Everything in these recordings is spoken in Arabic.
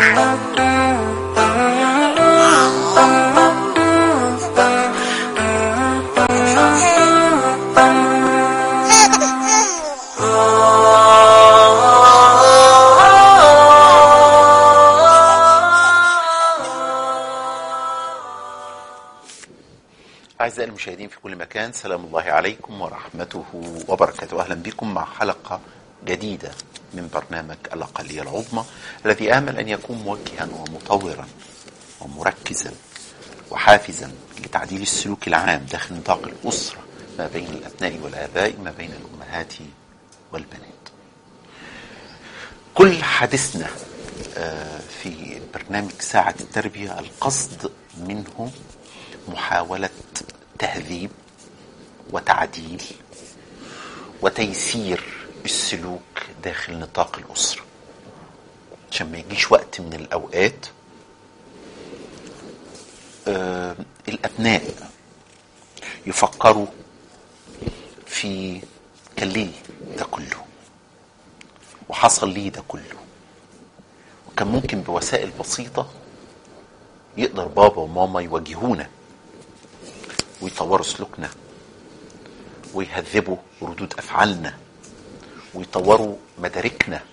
أعزائي المشاهدين في كل مكان، سلام الله عليكم ورحمته وبركاته. أهلا بكم مع حلقة جديدة من برنامج الأقلية العظمى، الذي آمل أن يكون موجها ومطورا ومركزا وحافزا لتعديل السلوك العام داخل نطاق الأسرة ما بين الأبناء والآباء، ما بين الأمهات والبنات. كل حديثنا في برنامج ساعة التربية القصد منه محاولة تهذيب وتعديل وتيسير السلوك داخل نطاق الأسرة، عشان ما يجيش وقت من الأوقات الأبناء يفكروا في كان ليه ده كله وحصل ليه ده كله، وكان ممكن بوسائل بسيطة يقدر بابا وماما يواجهونا ويطوروا سلوكنا ويهذبوا ردود أفعالنا ويطوروا مداركنا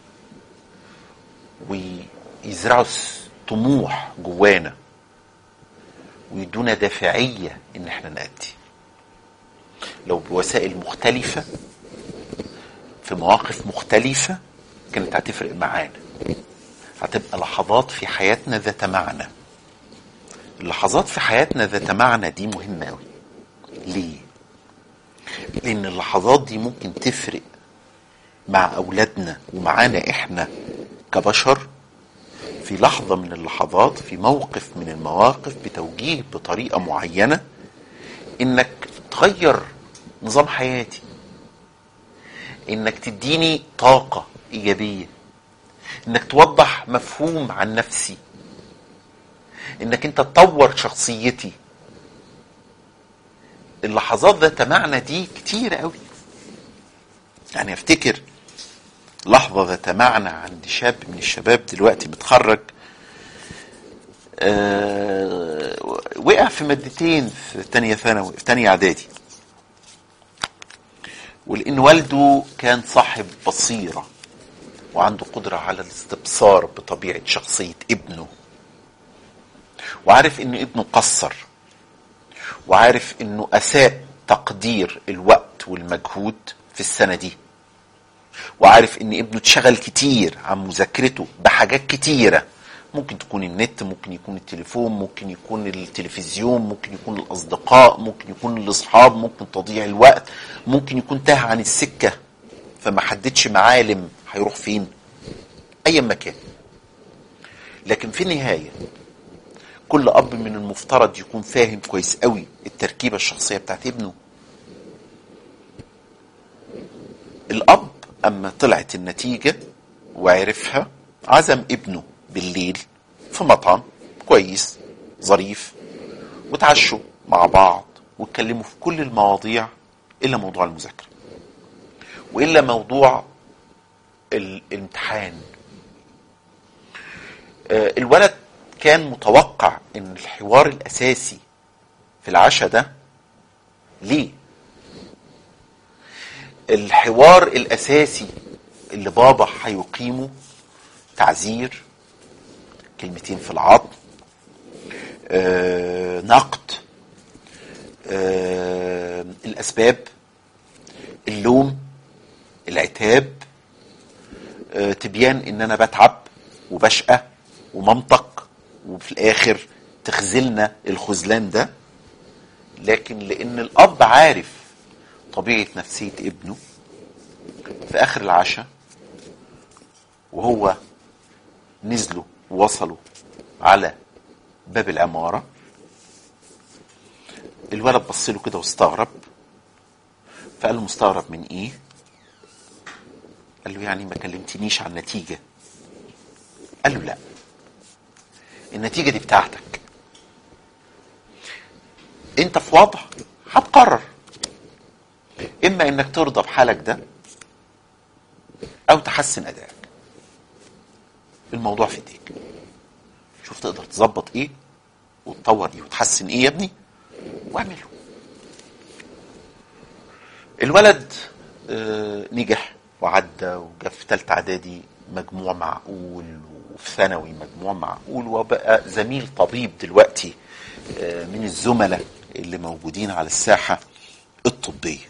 ويزرعوا طموح جوانا ويدونا دافعية إن احنا نأدي، لو بوسائل مختلفة في مواقف مختلفة كانت هتفرق معانا، هتبقى لحظات في حياتنا ذات معنى. اللحظات في حياتنا ذات معنى دي مهمة أوي. ليه؟ لأن اللحظات دي ممكن تفرق مع أولادنا ومعانا إحنا كبشر في لحظة من اللحظات، في موقف من المواقف، بتوجيه بطريقة معينة إنك تغير نظام حياتي، إنك تديني طاقة إيجابية، إنك توضح مفهوم عن نفسي، إنك أنت تطور شخصيتي. اللحظات ذات معنى دي كتير قوي. يعني افتكر لحظة ذات معنى عند شاب من الشباب دلوقتي متخرج، وقع في مادتين في تانية ثانوي، في تانية اعدادي، ولأن والده كان صاحب بصيرة وعنده قدرة على الاستبصار بطبيعة شخصية ابنه، وعارف ان ابنه قصر، وعارف انه اساء تقدير الوقت والمجهود في السنة دي، وعارف ان ابنه اتشغل كتير عن مذاكرته بحاجات كتيرة، ممكن تكون النت، ممكن يكون التليفون، ممكن يكون التلفزيون، ممكن يكون الاصدقاء، ممكن يكون الاصحاب، ممكن تضييع الوقت، ممكن يكون تاه عن السكة فما حددش معالم هيروح فين، اي مكان. لكن في النهاية كل اب من المفترض يكون فاهم كويس قوي التركيبة الشخصية بتاعت ابنه. الاب اما طلعت النتيجة وعرفها، عزم ابنه بالليل في مطعم كويس ظريف، وتعشوا مع بعض واتكلموا في كل المواضيع الا موضوع المذاكرة والا موضوع الامتحان. الولد كان متوقع ان الحوار الاساسي في العشاء ده ليه، الحوار الاساسي اللي بابا هيقيمه تعزير، كلمتين في العظم، نقد، الاسباب، اللوم، العتاب، تبيان ان انا بتعب وبشقى ومنطق، وفي الاخر تخذلنا الخذلان ده. لكن لان الاب عارف طبيعة نفسية ابنه، في اخر العشاء وهو نزلوا ووصلوا على باب العمارة، الولد بصله كده واستغرب، فقال له مستغرب من ايه؟ قال له يعني ما كلمتنيش عن النتيجة. قال له لا، النتيجة دي بتاعتك، انت في وضع هتقرر اما انك ترضى بحالك ده او تحسن ادائك، الموضوع في ايديك. شوف تقدر تظبط ايه وتطور ايه وتحسن ايه يا ابني واعمله. الولد نجح وعدى وجاب في ثالثه اعدادي مجموع معقول، وفي ثانوي مجموع معقول، وبقى زميل طبيب دلوقتي من الزملاء اللي موجودين على الساحه الطبيه.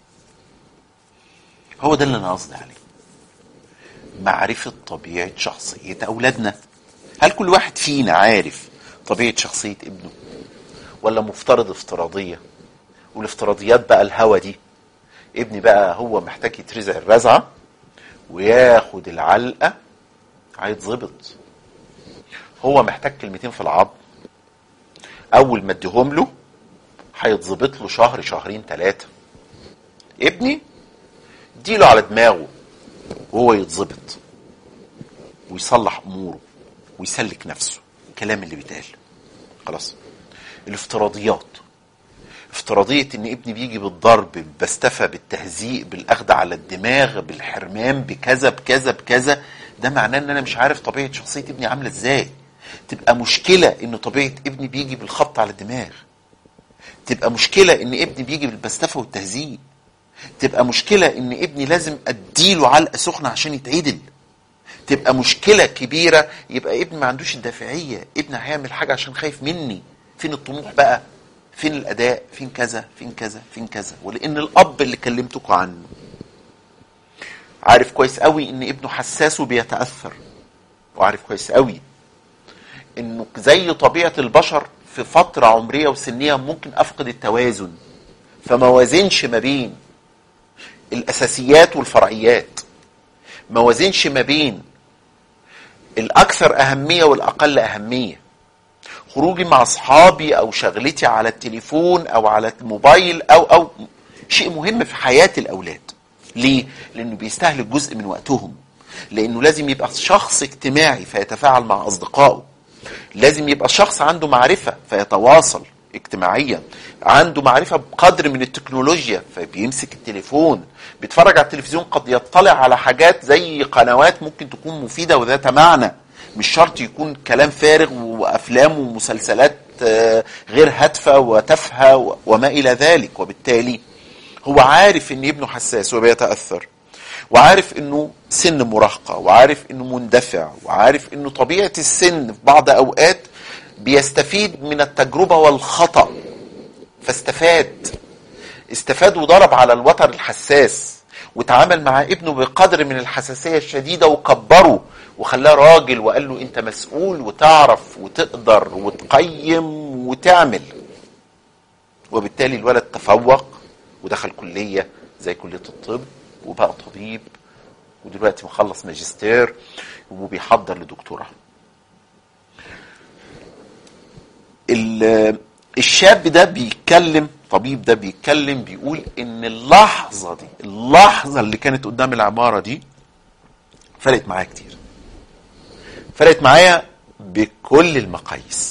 هو ده اللي انا قصدي عليه، معرفه طبيعه شخصيه اولادنا. هل كل واحد فينا عارف طبيعه شخصيه ابنه، ولا مفترض افتراضيه؟ والافتراضيات بقى الهوى دي، ابني بقى هو محتاج يترزع الرزعه وياخد العلقه هيتظبط، هو محتاج كلمتين في العظم اول ما اديهم له هيتظبط له شهر شهرين ثلاثه. ابني اديله على دماغه وهو يتظبط ويصلح اموره ويسلك نفسه. الكلام اللي بيتقال خلاص. الافتراضيات، افتراضية ان ابني بيجي بالضرب، بالبستفة، بالتهزيء، بالاخذ على الدماغ، بالحرمان، بكذا بكذا بكذا، ده معناه ان انا مش عارف طبيعة شخصية ابني عاملة ازاي. تبقى مشكلة ان طبيعة ابني بيجي بالخبط على الدماغ، تبقى مشكلة ان ابني بيجي بالبستفة والتهزيء، تبقى مشكلة ان ابني لازم اديله علقة سخنة عشان يتعدل، تبقى مشكلة كبيرة يبقى ابني ما عندوش الدافعية، ابني هيعمل حاجة عشان خايف مني. فين الطموح بقى؟ فين الاداء؟ فين كذا فين كذا فين كذا؟ ولان الاب اللي كلمتكم عنه عارف كويس قوي ان ابنه حساس وبيتاثر، وعارف كويس قوي انه زي طبيعه البشر في فتره عمريه وسنيه ممكن افقد التوازن، فما وازنش ما بين الاساسيات والفرعيات، ما وازنش ما بين الاكثر اهميه والاقل اهميه، خروجي مع اصحابي او شغلتي على التليفون او على الموبايل او شيء مهم في حياة الاولاد. ليه؟ لانه بيستهلك جزء من وقتهم، لانه لازم يبقى شخص اجتماعي فيتفاعل مع اصدقائه، لازم يبقى شخص عنده معرفة فيتواصل اجتماعيا، عنده معرفة بقدر من التكنولوجيا فبيمسك التليفون، بيتفرج على التلفزيون، قد يطلع على حاجات زي قنوات ممكن تكون مفيدة وذات معنى، مش شرط يكون كلام فارغ وافلام ومسلسلات غير هادفة وتافهة وما الى ذلك. وبالتالي هو عارف ان ابنه حساس وبيتأثر، وعارف انه سن مراهقة، وعارف انه مندفع، وعارف انه طبيعة السن في بعض اوقات بيستفيد من التجربة والخطأ، استفاد وضرب على الوتر الحساس وتعامل مع ابنه بقدر من الحساسية الشديدة وكبره وخلاه راجل وقال له انت مسؤول وتعرف وتقدر وتقيم وتعمل. وبالتالي الولد تفوق ودخل كلية زي كلية الطب وبقى طبيب، ودلوقتي مخلص ماجستير وبيحضر لدكتوراه. الشاب ده بيتكلم، طبيب ده بيتكلم، بيقول ان اللحظة اللي كانت قدام العمارة دي فرقت معايا كتير، فرقت معايا بكل المقاييس،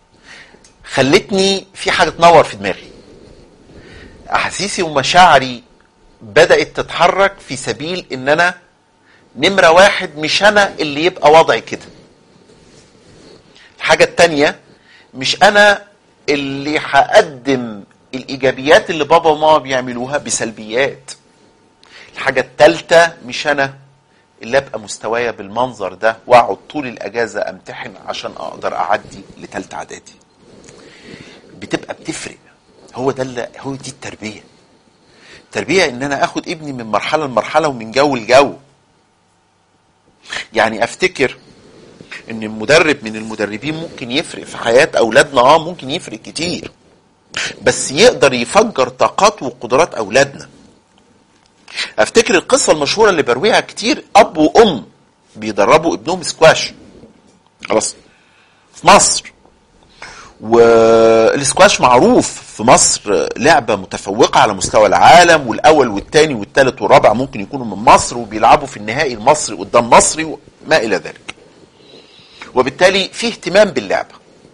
خلتني في حاجة تنور في دماغي، احاسيسي ومشاعري بدأت تتحرك في سبيل ان انا نمرة واحد مش انا اللي يبقى وضعي كده. الحاجة التانية مش انا اللي هقدم الايجابيات اللي بابا وماما بيعملوها بسلبيات. الحاجة التالتة مش انا اللي ابقى مستوايا بالمنظر ده واقعد طول الاجازة امتحن عشان اقدر اعدي لتالتة اعدادي. بتبقى بتفرق. هو دي التربية. التربية ان انا اخد ابني من مرحلة لمرحلة ومن جو لجو. يعني افتكر ان المدرب من المدربين ممكن يفرق في حياة اولادنا، ممكن يفرق كتير، بس يقدر يفجر طاقات وقدرات اولادنا. افتكر القصة المشهورة اللي برويها كتير، اب وام بيدربوا ابنهم سكواش خلاص في مصر، والسكواش معروف في مصر لعبة متفوقة على مستوى العالم، والاول والثاني والثالث والرابع ممكن يكونوا من مصر، وبيلعبوا في النهائي المصري قدام مصري وما الى ذلك. وبالتالي فيه اهتمام باللعبة،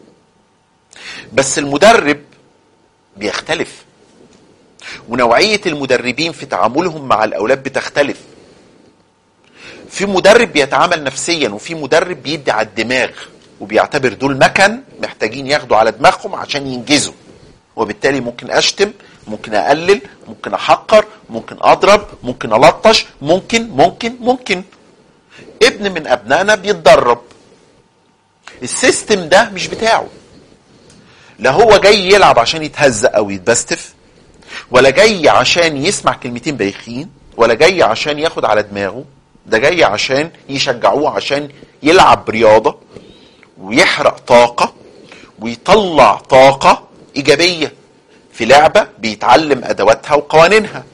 بس المدرب بيختلف، ونوعية المدربين في تعاملهم مع الأولاد بتختلف. في مدرب بيتعامل نفسيا، وفي مدرب بيدي على الدماغ وبيعتبر دول مكن محتاجين ياخدوا على دماغهم عشان ينجزوا، وبالتالي ممكن اشتم، ممكن اقلل، ممكن احقر، ممكن اضرب، ممكن الطش، ممكن. ابن من ابنائنا بيتدرب، السيستم ده مش بتاعه، لا هو جاي يلعب عشان يتهزق او يتبستف، ولا جاي عشان يسمع كلمتين بايخين، ولا جاي عشان ياخد على دماغه، ده جاي عشان يشجعوه، عشان يلعب رياضة ويحرق طاقة ويطلع طاقة إيجابية في لعبة بيتعلم أدواتها وقوانينها.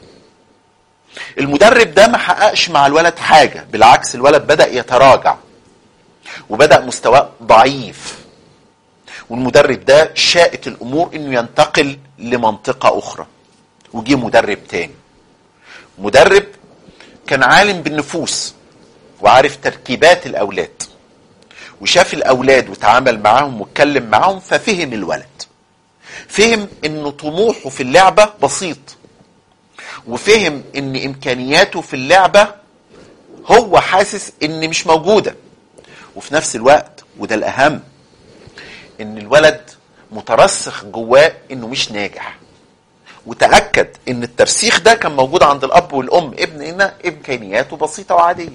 المدرب ده ما حققش مع الولد حاجة، بالعكس الولد بدأ يتراجع وبدأ مستواه ضعيف، والمدرب ده شاءت الأمور إنه ينتقل لمنطقة أخرى، وجي مدرب تاني، مدرب كان عالم بالنفوس وعارف تركيبات الأولاد وشاف الأولاد وتعامل معاهم واتكلم معاهم، ففهم الولد، فهم إنه طموحه في اللعبة بسيط، وفهم إن إمكانياته في اللعبة هو حاسس إن مش موجودة، وفي نفس الوقت وده الأهم إن الولد مترسخ جواه إنه مش ناجح، وتأكد إن الترسيخ ده كان موجود عند الأب والأم، ابننا إمكانياته بسيطة وعادية.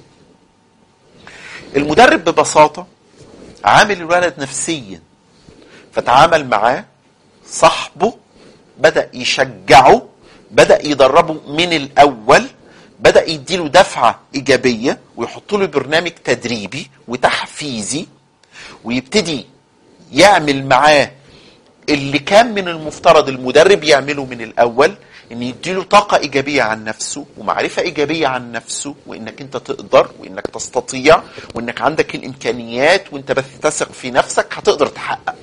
المدرب ببساطة عامل الولد نفسيا، فتعامل معاه صاحبه، بدأ يشجعه، بدأ يدربه من الأول، بدأ يديله دفعة إيجابية ويحط له برنامج تدريبي وتحفيزي، ويبتدي يعمل معاه اللي كان من المفترض المدرب يعمله من الأول، ان يديله طاقة ايجابية عن نفسه ومعرفة ايجابية عن نفسه، وانك انت تقدر وانك تستطيع وانك عندك الامكانيات، وانت بس تثق في نفسك هتقدر تحقق.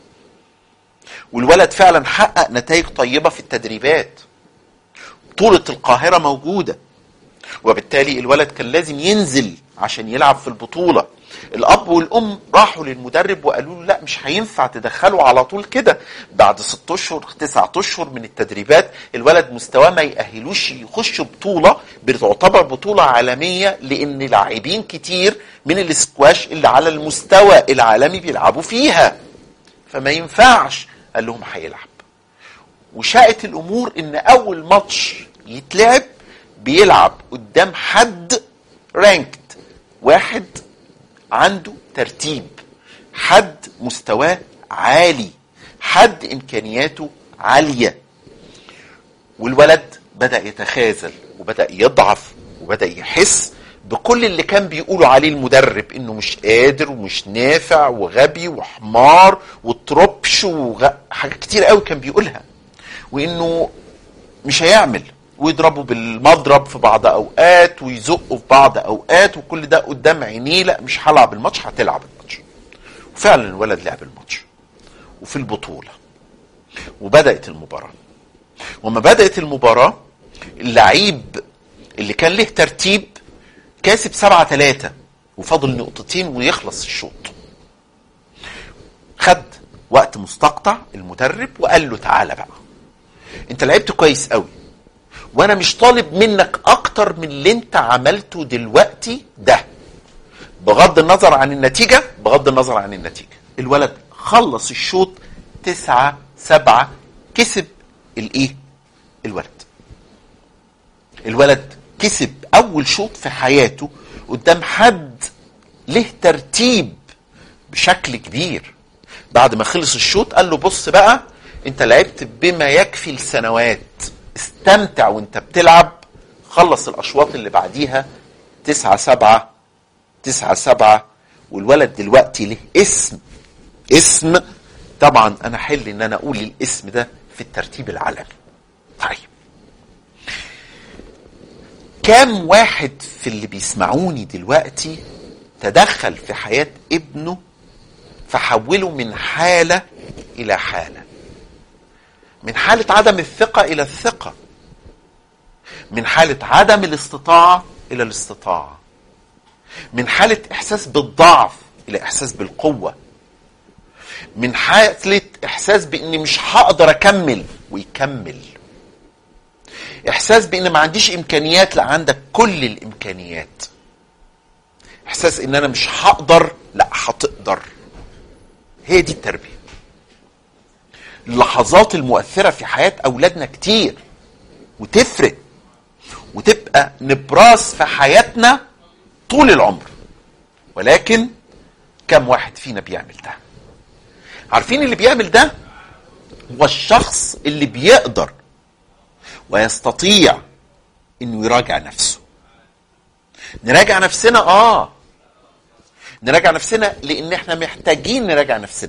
والولد فعلا حقق نتائج طيبة في التدريبات، بطولة القاهرة موجودة، وبالتالي الولد كان لازم ينزل عشان يلعب في البطولة. الأب والأم راحوا للمدرب وقالوا له لا مش هينفع تدخله على طول كده، بعد 6 أشهر 9 أشهر من التدريبات الولد مستواه ما يأهلوش يخش بطولة بتعتبر بطولة عالمية، لأن لاعبين كتير من الاسكواش اللي على المستوى العالمي بيلعبوا فيها، فما ينفعش. قال لهم هيلعب، وشاءت الأمور إن أول ماتش يتلعب بيلعب قدام حد رانكت، واحد عنده ترتيب، حد مستواه عالي، حد إمكانياته عالية. والولد بدأ يتخاذل وبدأ يضعف وبدأ يحس بكل اللي كان بيقولوا عليه المدرب، انه مش قادر ومش نافع وغبي وحمار وتربش وحاجات كتير قوي كان بيقولها، وانه مش هيعمل، ويضربوا بالمضرب في بعض اوقات ويزقوا في بعض اوقات، وكل ده قدام عينيه. لا مش هلعب الماتش، هتلعب الماتش. وفعلا الولد لعب الماتش وفي البطولة، وبدأت المباراة. وما بدأت المباراة اللعيب اللي كان له ترتيب كاسب 7-3 وفاضل نقطتين ويخلص الشوط. خد وقت مستقطع المدرب وقال له تعالى بقى، انت لعبت كويس قوي، وانا مش طالب منك اكتر من اللي انت عملته دلوقتي ده، بغض النظر عن النتيجة. بغض النظر عن النتيجة الولد خلص الشوط 9-7، كسب الايه؟ الولد كسب اول شوط في حياته قدام حد له ترتيب بشكل كبير. بعد ما خلص الشوط قال له بص بقى، انت لعبت بما يكفي السنوات، استمتع وانت بتلعب، خلص الاشواط اللي بعديها 9-7. والولد دلوقتي له اسم طبعا انا حل ان انا اقول الاسم ده في الترتيب العالمي. طيب كام واحد في اللي بيسمعوني دلوقتي تدخل في حياة ابنه فحوله من حالة إلى حالة، من حالة عدم الثقة إلى الثقة، من حالة عدم الاستطاعة إلى الاستطاعة، من حالة إحساس بالضعف إلى إحساس بالقوة، من حالة إحساس بإني مش هقدر أكمل ويكمل، إحساس بإن ما عنديش إمكانيات، لا عندك كل الإمكانيات، إحساس إن أنا مش هقدر، لا هتقدر هي دي التربية. اللحظات المؤثرة في حياة أولادنا كتير وتفرق وتبقى نبراس في حياتنا طول العمر، ولكن كم واحد فينا بيعمل ده؟ عارفين اللي بيعمل ده هو الشخص اللي بيقدر ويستطيع انه يراجع نفسه. نراجع نفسنا، نراجع نفسنا لان احنا محتاجين نراجع نفسنا،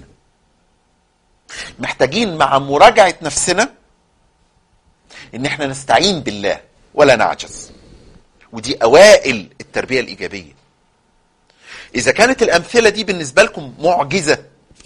محتاجين مع مراجعة نفسنا ان احنا نستعين بالله ولا نعجز. ودي اوائل التربية الايجابية. اذا كانت الامثلة دي بالنسبة لكم معجزة،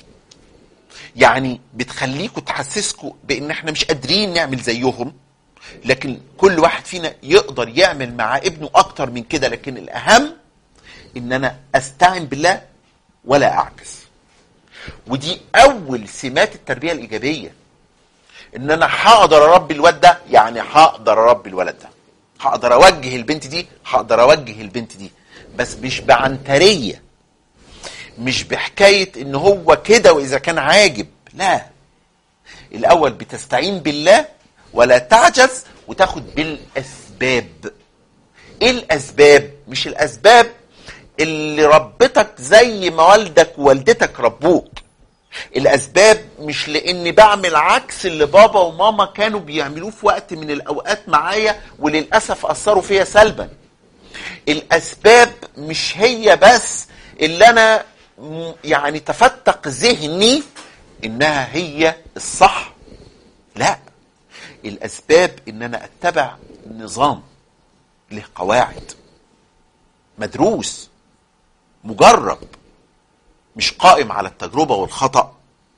يعني بتخليكم تحسسكم بان احنا مش قادرين نعمل زيهم، لكن كل واحد فينا يقدر يعمل مع ابنه اكتر من كده، لكن الاهم ان انا استعين بالله ولا اعجز. ودي اول سمات التربية الايجابية، ان انا هقدر اربي الواد ده، يعني هقدر اربي الولد ده، هقدر اوجه البنت دي، هقدر اوجه البنت دي، بس مش بعنترية، مش بحكاية ان هو كده واذا كان عاجب، لا. الاول بتستعين بالله ولا تعجز، وتاخد بالاسباب. ايه الاسباب؟ مش الاسباب اللي ربتك زي ما والدك ووالدتك ربوك. الاسباب مش لاني بعمل عكس اللي بابا وماما كانوا بيعملوه في وقت من الاوقات معايا وللاسف اثروا فيا سلبا. الاسباب مش هي بس اللي انا يعني تفتق ذهني انها هي الصح، لا. الاسباب ان انا اتبع نظام له قواعد، مدروس، مجرب، مش قائم على التجربة والخطأ.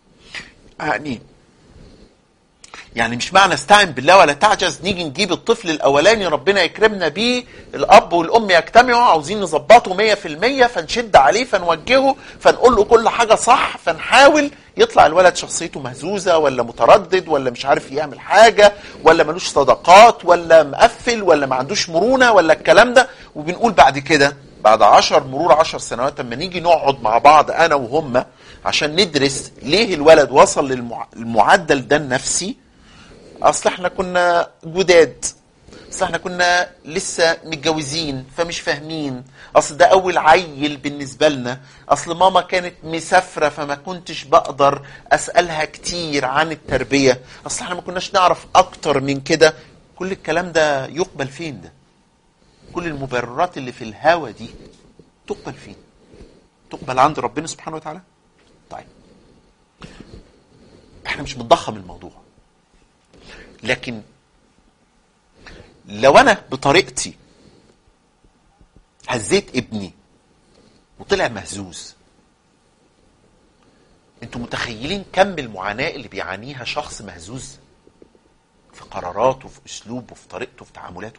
يعني مش معنى استعن بالله ولا تعجز نيجي نجيب الطفل الاولاني ربنا يكرمنا بيه، الاب والام يجتمعوا عاوزين نظبطه 100%، فنشد عليه فنوجهه فنقول له كل حاجة صح، فنحاول يطلع الولد شخصيته مهزوزة ولا متردد ولا مش عارف يعمل حاجة ولا ملوش صداقات ولا مقفل ولا ما عندوش مرونة ولا الكلام ده. وبنقول بعد كده بعد مرور 10 سنوات لما نيجي نقعد مع بعض انا وهم عشان ندرس ليه الولد وصل للمعدل ده النفسي، اصل احنا كنا جداد، اصل احنا كنا لسه متجوزين فمش فاهمين، اصل ده اول عيل بالنسبة لنا، اصل ماما كانت مسافرة فما كنتش بقدر اسألها كتير عن التربية، اصل احنا ما كناش نعرف اكتر من كده. كل الكلام ده يقبل فين؟ ده كل المبررات اللي في الهوى دي تقبل فين؟ تقبل عند ربنا سبحانه وتعالى. طيب احنا مش بنضخم الموضوع، لكن لو انا بطريقتي هزيت ابني وطلع مهزوز، انتوا متخيلين كم المعاناة اللي بيعانيها شخص مهزوز في قراراته، في اسلوبه، في طريقته، في تعاملاته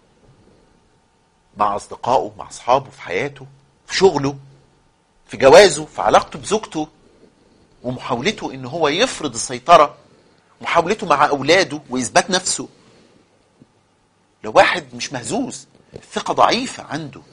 مع اصدقائه، مع اصحابه، في حياته، في شغله، في جوازه، في علاقته بزوجته، ومحاولته ان هو يفرض السيطرة، محاولته مع اولاده واثبات نفسه. لو واحد مش مهزوز الثقة ضعيفة عنده،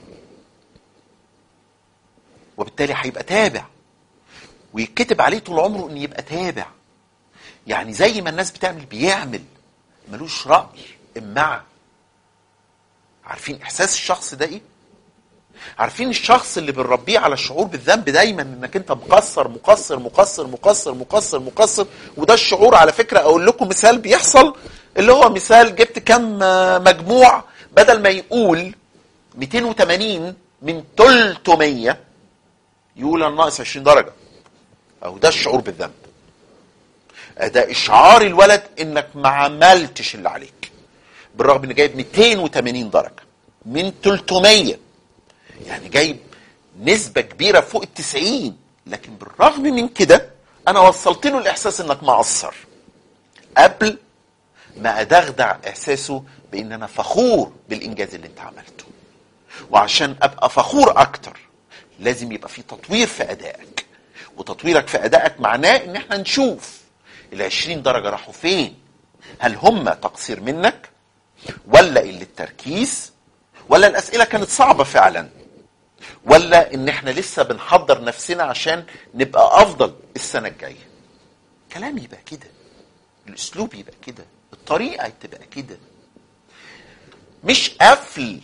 وبالتالي هيبقى تابع ويتكتب عليه طول عمره ان يبقى تابع، يعني زي ما الناس بتعمل بيعمل، ملوش رأي امعة. عارفين احساس الشخص ده ايه؟ عارفين الشخص اللي بنربيه على الشعور بالذنب دايما، انك انت مقصر مقصر مقصر مقصر مقصر مقصر. وده الشعور على فكرة اقول لكم مثال بيحصل، اللي هو مثال جبت كم مجموع، بدل ما يقول 280 من 300 يقول انا ناقص 20 درجة. او ده الشعور بالذنب، ده اشعار الولد انك ما عملتش اللي عليك، بالرغم ان جايب 280 درجة من 300، يعني جايب نسبة كبيرة فوق 90، لكن بالرغم من كده انا وصلت له الاحساس انك مقصر قبل ما ادغدع احساسه بان انا فخور بالانجاز اللي انت عملته. وعشان ابقى فخور اكتر لازم يبقى في تطوير في ادائك، وتطويرك في ادائك معناه ان احنا نشوف ال20 درجة راحوا فين. هل هم تقصير منك، ولا قلة التركيز، ولا الاسئلة كانت صعبة فعلا، ولا ان احنا لسه بنحضر نفسنا عشان نبقى افضل السنة الجاية؟ كلام يبقى كده، الاسلوب يبقى كده، الطريقة تبقى كده. مش قفل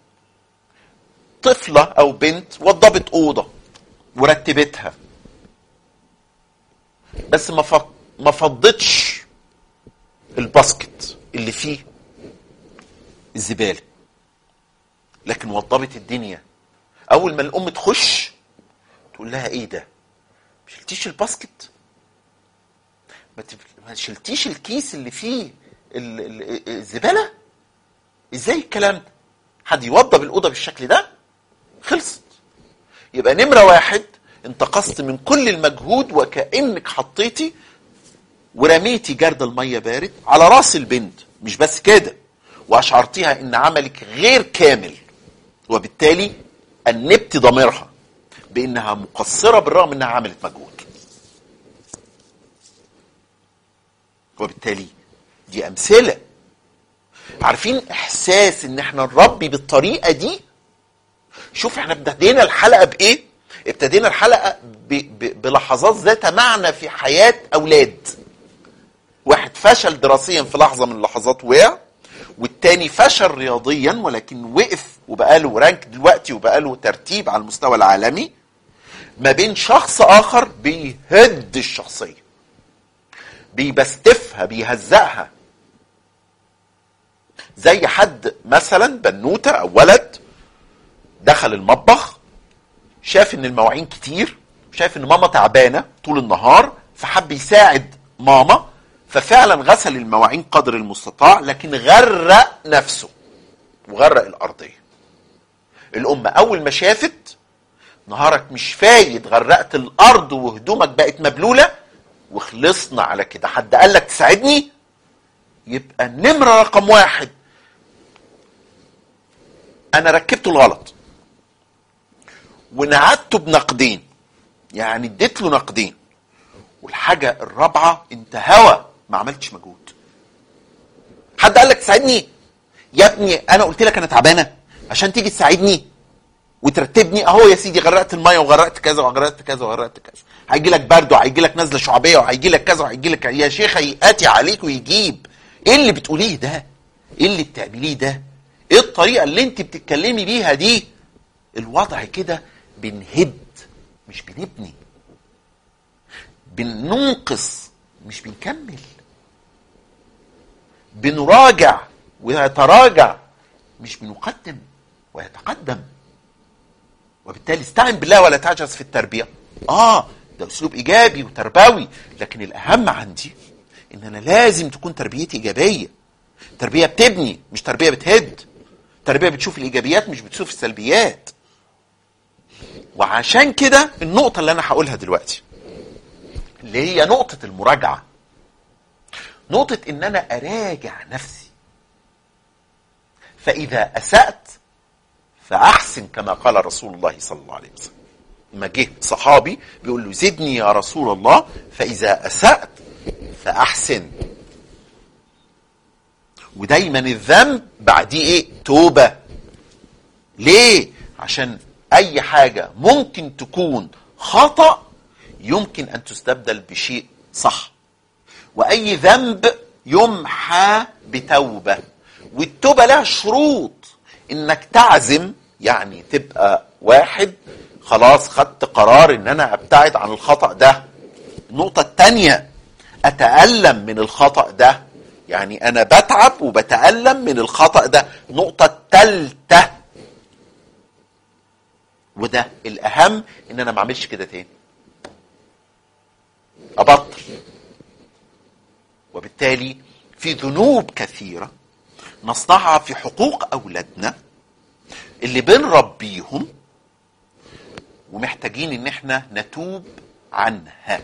طفلة او بنت وضبت اوضة ورتبتها بس ما فضتش الباسكت اللي فيه الزبالة، لكن وضبت الدنيا. اول ما الام تخش تقول لها ايه ده، ما شلتيش الباسكت، ما شلتيش الكيس اللي فيه الزبالة، ازاي الكلام ده؟ حد يوضب الأوضة بالشكل ده؟ خلصت. يبقى نمرة واحد، انتقصت من كل المجهود وكأنك حطيتي ورميتي جرد المية بارد على راس البنت. مش بس كده، وأشعرتيها ان عملك غير كامل، وبالتالي أنبت ضميرها بأنها مقصرة بالرغم أنها عملت مجهود. وبالتالي دي أمثلة. عارفين إحساس إن احنا نربي بالطريقة دي؟ شوف احنا ابتدينا الحلقة بإيه؟ ابتدينا الحلقة بلحظات ذات معنى في حياة أولاد. واحد فشل دراسيا في لحظة من اللحظات وقع، والتاني فشل رياضيا ولكن وقف وبقى له رانك دلوقتي وبقى له ترتيب على المستوى العالمي، ما بين شخص آخر بيهد الشخصية، بيبستفها، بيهزقها. زي حد مثلا بنوتة أو ولد دخل المطبخ، شاف ان المواعين كتير، شاف ان ماما تعبانة طول النهار، فحب يساعد ماما، ففعلا غسل المواعين قدر المستطاع، لكن غرق نفسه وغرق الأرضية. الأم أول ما شافت نهارك مش فايد، غرقت الأرض وهدومك بقت مبلولة، وخلصنا على كده. حد قال لك تساعدني؟ يبقى النمرة رقم واحد أنا ركبته الغلط ونعدته بنقدين، يعني اديت له نقدين. والحاجة الرابعة انت هوا، ما عملتش مجهود. حد قال لك تساعدني؟ يا ابني انا قلت لك انا تعبانه عشان تيجي تساعدني وترتبني. اهو يا سيدي غرقت الميه وغرقت كذا وغرقت كذا وغرقت كذا، هيجي لك برد وهيجي لك نزله شعبيه وهيجي لك كذا وهيجي لك. يا شيخه ياتي عليك ويجيب. ايه اللي بتقوليه ده؟ ايه اللي بتعمليه ده؟ ايه الطريقه اللي انت بتتكلمي بيها دي؟ الوضع كده بنهد مش بنبني، بننقص مش بنكمل، بنراجع ويتراجع مش بنقدم ويتقدم. وبالتالي استعن بالله ولا تعجز في التربية. ده اسلوب ايجابي وتربوي، لكن الاهم عندي ان انا لازم تكون تربيتي ايجابية، تربية بتبني مش تربية بتهد، تربية بتشوف الايجابيات مش بتشوف السلبيات. وعشان كده النقطة اللي انا هقولها دلوقتي اللي هي نقطة المراجعة، نقطة ان انا اراجع نفسي. فاذا اسأت فاحسن كما قال رسول الله صلى الله عليه وسلم. ما جه صحابي بيقول له زدني يا رسول الله، فاذا اسأت فاحسن. ودايما الذنب بعديه ايه؟ توبة. ليه؟ عشان اي حاجة ممكن تكون خطأ يمكن ان تستبدل بشيء صح، واي ذنب يمحى بتوبة. والتوبة لها شروط، انك تعزم، يعني تبقى واحد خلاص خدت قرار ان انا ابتعد عن الخطأ ده. النقطة التانية اتألم من الخطأ ده، يعني انا بتعب وبتألم من الخطأ ده. النقطة التالتة وده الاهم، ان انا ما اعملش كده تاني، ابطل. وبالتالي في ذنوب كثيرة نصنعها في حقوق اولادنا اللي بنربيهم، ومحتاجين ان احنا نتوب عنها،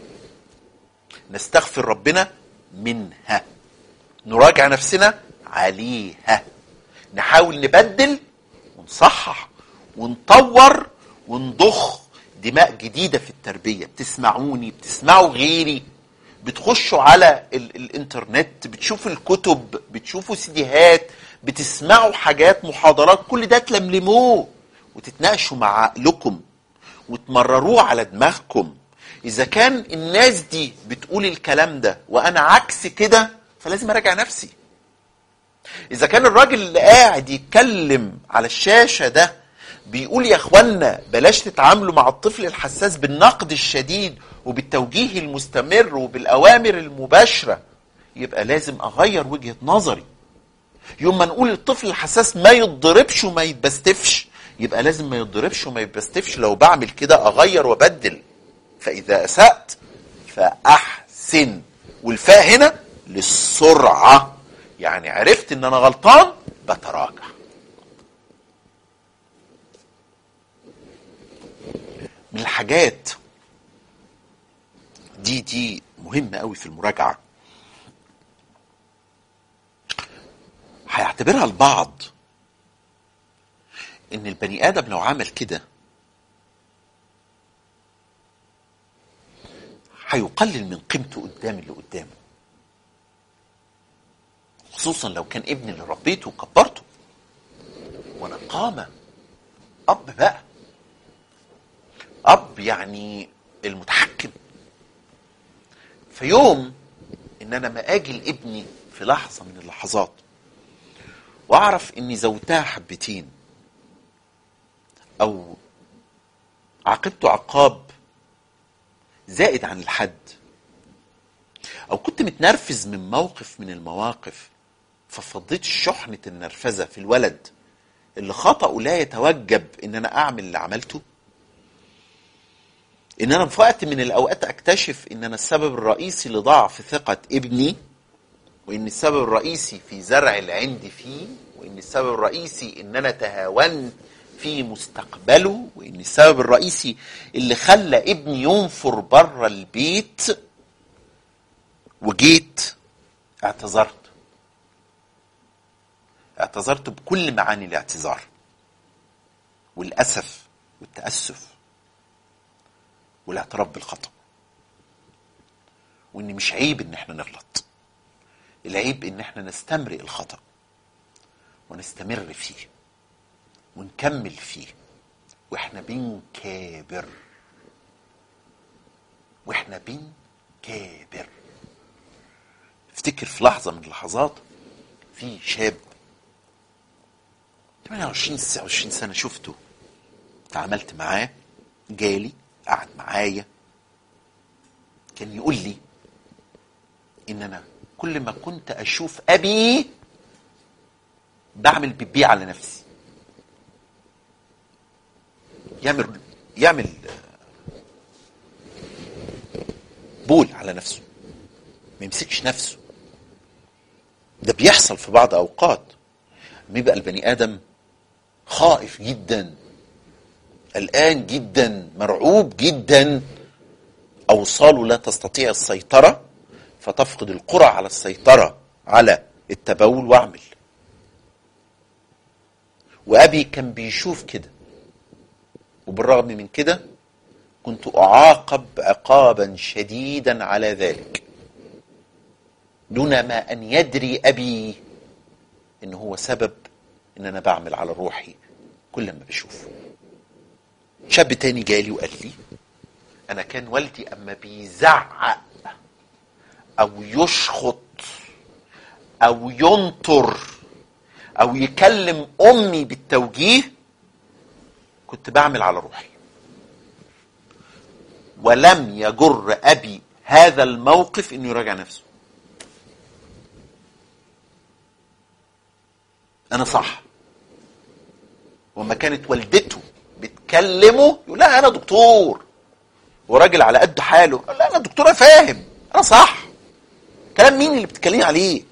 نستغفر ربنا منها، نراجع نفسنا عليها، نحاول نبدل ونصحح ونطور ونضخ دماء جديدة في التربية. بتسمعوني، بتسمعوا غيري، بتخشوا على الانترنت، بتشوفوا الكتب، بتشوفوا سيديهات، بتسمعوا حاجات، محاضرات، كل ده تلملموه وتتناقشوا مع عقلكم وتمرروه على دماغكم. اذا كان الناس دي بتقول الكلام ده وانا عكس كده، فلازم اراجع نفسي. اذا كان الراجل اللي قاعد يتكلم على الشاشة ده بيقول يا اخوانا بلاش تتعاملوا مع الطفل الحساس بالنقد الشديد وبالتوجيه المستمر وبالاوامر المباشرة، يبقى لازم اغير وجهة نظري. يوم ما نقول الطفل الحساس ما يتضربش وما يتبستفش، يبقى لازم ما يتضربش وما يتبستفش. لو بعمل كده اغير وابدل. فاذا اسأت فاحسن، والفاء هنا للسرعة، يعني عرفت ان انا غلطان بتراجع. من الحاجات دي مهمة قوي في المراجعة، هيعتبرها البعض ان البني ادم لو عمل كده هيقلل من قيمته قدام اللي قدامه، خصوصا لو كان ابني اللي ربيته وكبرته وانا قامة اب بقى، اب يعني المتحكم. فيوم ان انا ما اجي لابني في لحظة من اللحظات واعرف اني زودتها حبتين او عاقبته عقاب زائد عن الحد، او كنت متنرفز من موقف من المواقف ففضيت شحنة النرفزة في الولد اللي خطأه لا يتوجب ان انا اعمل اللي عملته، ان انا في وقت من الاوقات اكتشف ان انا السبب الرئيسي لضعف ثقة ابني، وان السبب الرئيسي في زرع العند فيه، وان السبب الرئيسي ان انا تهاونت في مستقبله، وان السبب الرئيسي اللي خلى ابني ينفر بره البيت. وجيت اعتذرت بكل معاني الاعتذار والاسف والتأسف والاعتراف بالخطأ، وان مش عيب ان احنا نغلط، العيب ان احنا نستمرئ الخطأ ونستمر فيه ونكمل فيه واحنا بنكابر. افتكر في لحظة من اللحظات في شاب 28 29 سنة شفته، تعاملت معاه، جالي قعد معايا، كان يقول لي ان انا كل ما كنت اشوف ابي بعمل بيبي على نفسي، يعمل بول على نفسه، ما يمسكش نفسه. ده بيحصل في بعض اوقات بيبقى البني ادم خائف جدا، قلقان جدا، مرعوب جدا، اوصاله لا تستطيع السيطرة فتفقد القدرة على السيطرة على التبول واعمل. وابي كان بيشوف كده، وبالرغم من كده كنت اعاقب عقابا شديدا على ذلك دون ما ان يدري ابي ان هو سبب ان انا بعمل على روحي كل ما بشوفه. شاب تاني جالي وقال لي انا كان والدي اما بيزعق او يشخط او ينطر او يكلم امي بالتوجيه كنت بعمل على روحي، ولم يجر ابي هذا الموقف انه يراجع نفسه. انا صح. وما كانت والدته بتكلمه يقول لا انا دكتور، وراجل على قد حاله، لا انا دكتور فاهم، انا صح. كلام مين اللي بتتكلمي عليه؟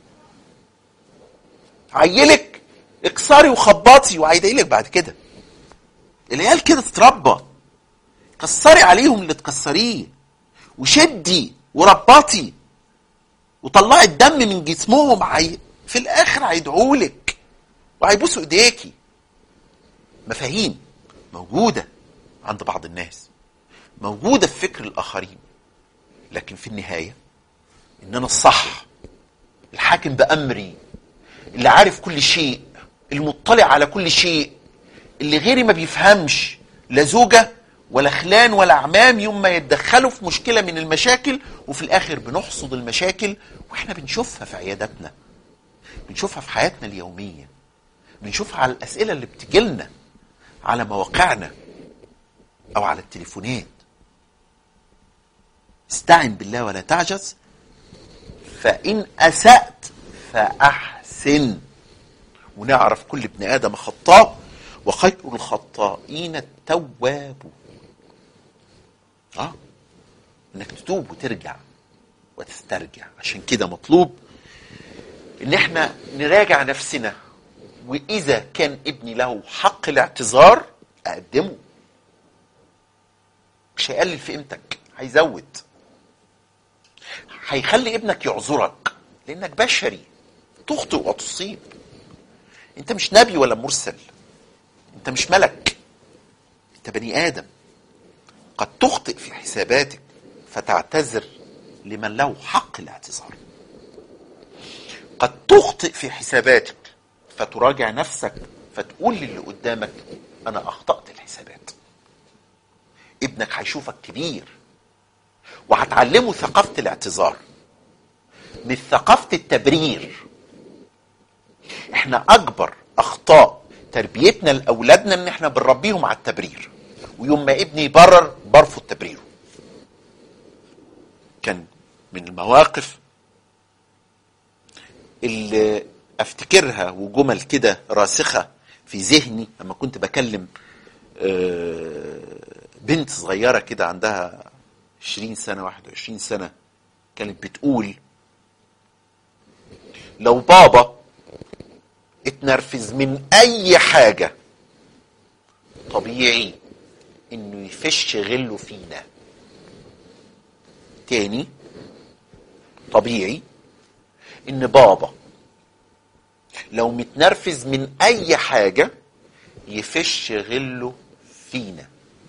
عيلك اكسري وخبطي وهيضايقلك بعد كده. العيال كده تتربى، كسري عليهم اللي تكسريه، وشدي وربطي وطلعي الدم من جسمهم، في الاخر هيدعولك وهيبوسوا ايديكي. مفاهيم موجودة عند بعض الناس، موجودة في فكر الاخرين، لكن في النهاية ان انا الصح، الحاكم بأمري، اللي عارف كل شيء، المطلع على كل شيء، اللي غيري ما بيفهمش، لا زوجة ولا خلان ولا اعمام، يوم ما يتدخلوا في مشكلة من المشاكل، وفي الاخر بنحصد المشاكل. واحنا بنشوفها في عياداتنا، بنشوفها في حياتنا اليومية، بنشوفها على الاسئلة اللي بتجيلنا على مواقعنا او على التليفونات. استعن بالله ولا تعجز، فان اسأت فاحسن. ونعرف كل ابن ادم خطاء، وخير الخطائين التواب. انك تتوب وترجع وتسترجع. عشان كده مطلوب ان احنا نراجع نفسنا، واذا كان ابني له حق الاعتذار اقدمه. مش هيقلل في قيمتك، هيزود، هيخلي ابنك يعذرك، لانك بشري تخطئ وتصيب. انت مش نبي ولا مرسل، انت مش ملك، انت بني ادم. قد تخطئ في حساباتك فتعتذر لمن له حق الاعتذار. قد تخطئ في حساباتك فتراجع نفسك، فتقول للي قدامك انا اخطأت الحسابات. ابنك هيشوفك كبير، وهتعلمه ثقافة الاعتذار مش ثقافة التبرير. احنا اكبر اخطاء تربيتنا لاولادنا ان احنا بنربيهم على التبرير، ويوم ما ابني يبرر برفض تبريره. كان من المواقف اللي افتكرها وجمل كده راسخة في ذهني لما كنت بكلم بنت صغيرة كده عندها 20 سنة 21 سنة، كانت بتقول لو بابا اتنرفز من اي حاجة طبيعي انه يفش غله فينا. تاني، طبيعي ان بابا لو متنرفز من اي حاجة يفش غله فينا.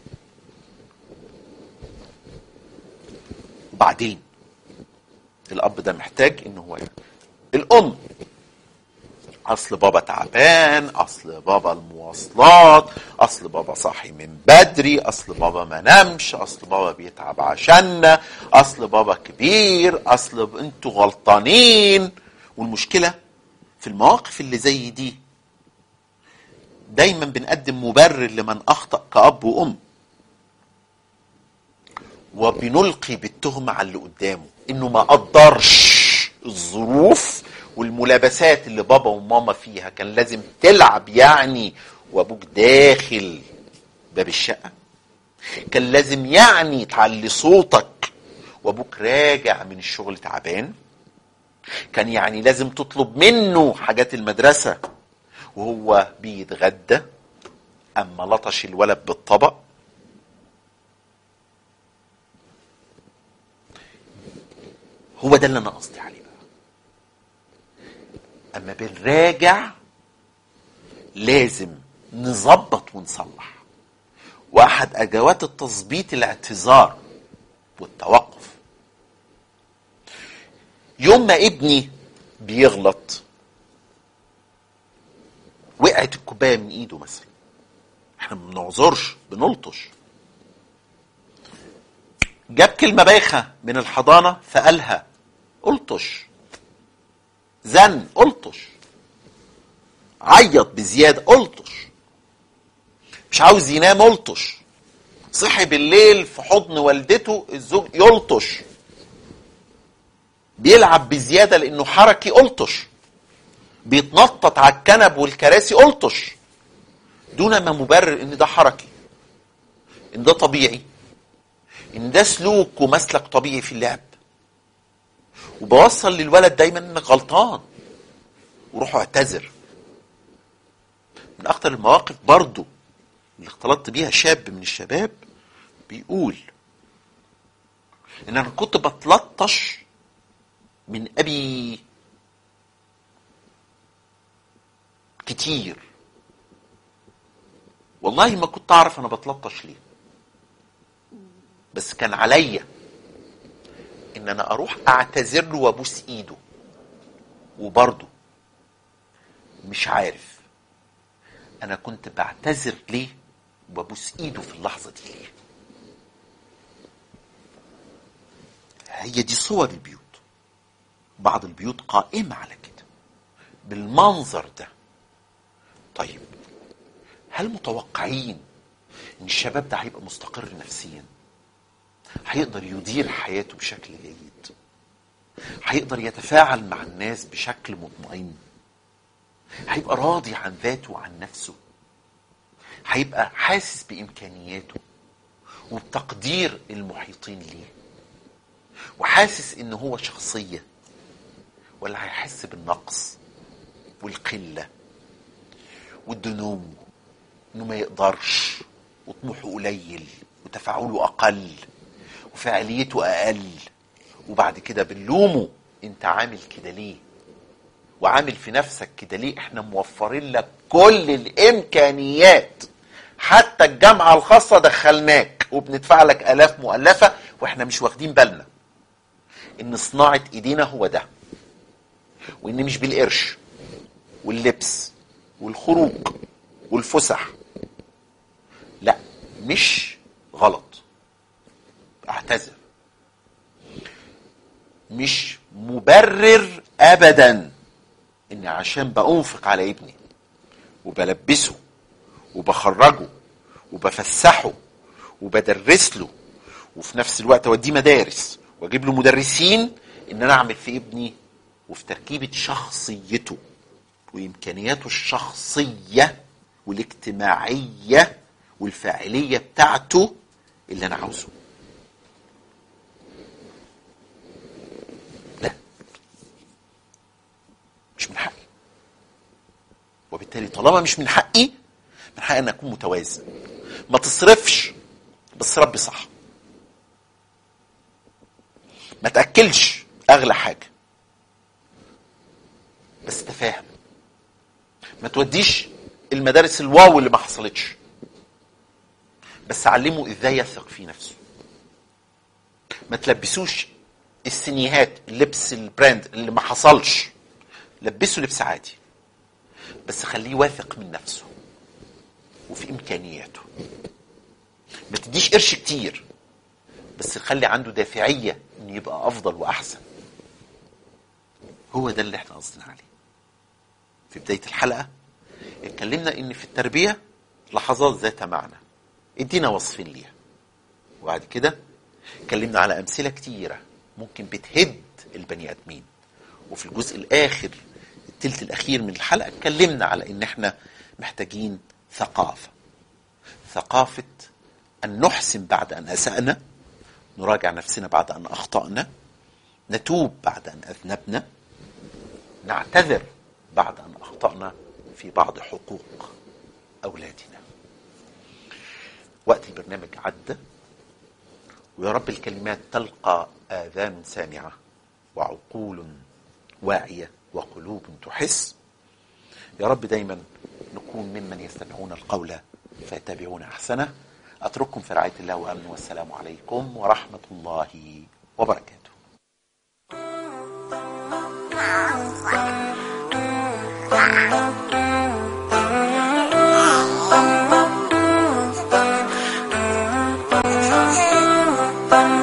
وبعدين الاب ده محتاج ان هو الام، اصل بابا تعبان، اصل بابا المواصلات، اصل بابا صاحي من بدري، اصل بابا ما نامش، اصل بابا بيتعب عشاننا، اصل بابا كبير، اصل انتوا غلطانين. والمشكلة في المواقف اللي زي دي دايما بنقدم مبرر لمن اخطأ كأب وام، وبنلقي بالتهمة على اللي قدامه انه ما قدرش الظروف والملابسات اللي بابا وماما فيها، كان لازم تلعب يعني وابوك داخل باب الشقة، كان لازم يعني تعلي صوتك وابوك راجع من الشغل تعبان، كان يعني لازم تطلب منه حاجات المدرسة وهو بيتغدى، اما لطش الولد بالطبق. هو ده اللي انا قصدي عليه بقى. اما بنراجع لازم نظبط ونصلح، واحد ادوات التظبيط الاعتذار والتوقف. يوم ما ابني بيغلط، وقعت الكوبايه من ايده مثلا، احنا ما بنعذرش، بنلطش. جاب كلمه بايخه من الحضانه فقالها، الطش. زن، الطش. عيط بزياده، الطش. مش عاوز ينام، الطش. صحي بالليل في حضن والدته الزوج، يلطش. بيلعب بزياده لانه حركي، الطش. بيتنطط على الكنب والكراسي، الطش. دون ما مبرر ان ده حركي، ان ده طبيعي، ان ده سلوك ومسلك طبيعي في اللعب. وبوصل للولد دايما انك غلطان وروحوا اعتذر. من اخطر المواقف برضو اللي اختلطت بيها شاب من الشباب بيقول ان انا كنت بتلطش من ابي كتير، والله ما كنت اعرف انا بتلطش ليه، بس كان عليا ان انا اروح اعتذر له وابوس ايده، وبرضه مش عارف انا كنت بعتذر ليه وببوس ايده في اللحظة دي ليه. هي دي صور البيوت. بعض البيوت قائمة على كده بالمنظر ده. طيب هل متوقعين ان الشباب ده هيبقى مستقر نفسيا؟ هيقدر يدير حياته بشكل جيد؟ هيقدر يتفاعل مع الناس بشكل مطمئن؟ هيبقى راضي عن ذاته وعن نفسه؟ هيبقى حاسس بإمكانياته وبتقدير المحيطين ليه؟ وحاسس إنه هو شخصية؟ ولا هيحس بالنقص والقلة والدنو، إنه ما يقدرش وطموحه قليل وتفاعله أقل وفعاليته أقل، وبعد كده بنلومه انت عامل كده ليه وعامل في نفسك كده ليه؟ احنا موفرين لك كل الامكانيات، حتى الجامعة الخاصة دخلناك وبندفع لك آلاف مؤلفة، واحنا مش واخدين بالنا ان صناعة ايدينا هو ده، وان مش بالقرش واللبس والخروج والفسح. لا، مش غلط، اعتذر، مش مبرر ابدا اني عشان بأنفق على ابني وبلبسه وبخرجه وبفسحه وبدرس له وفي نفس الوقت اوديه مدارس واجيب له مدرسين، ان انا اعمل في ابني وفي تركيبة شخصيته وامكانياته الشخصية والاجتماعية والفاعلية بتاعته اللي انا عاوزه. لا، مش من حقي. وبالتالي طالما مش من حقي، من حقي ان اكون متوازن. ما تصرفش بس ربي صح. ما تأكلش اغلى حاجة بس تفاهم. ما توديش المدارس الواو اللي ما حصلتش، بس علمه ازاي يثق في نفسه. ما تلبسوش السنيهات، اللبس البراند اللي ما حصلش، لبسه لبس عادي بس خليه واثق من نفسه وفي امكانياته. ما تديش قرش كتير بس خلي عنده دافعية انه يبقى افضل واحسن. هو ده اللي احنا قصدنا عليه. في بداية الحلقة اتكلمنا ان في التربية لحظات ذات معنى، ادينا وصفين ليها، وبعد كده اتكلمنا على امثلة كتيرة ممكن بتهد البني ادمين. وفي الجزء الاخر، التلت الاخير من الحلقة، اتكلمنا على ان احنا محتاجين ثقافة ان نحسن بعد ان اسأنا، نراجع نفسنا بعد ان اخطأنا، نتوب بعد ان اذنبنا، نعتذر بعد ان اخطأنا في بعض حقوق اولادنا. وقت البرنامج عدى، ويا رب الكلمات تلقى آذان سامعة وعقول واعية وقلوب تحس. يا رب دايما نكون ممن يستمعون القول فيتبعون أحسنه. أترككم في رعاية الله وأمن، والسلام عليكم ورحمة الله وبركاته. Bye.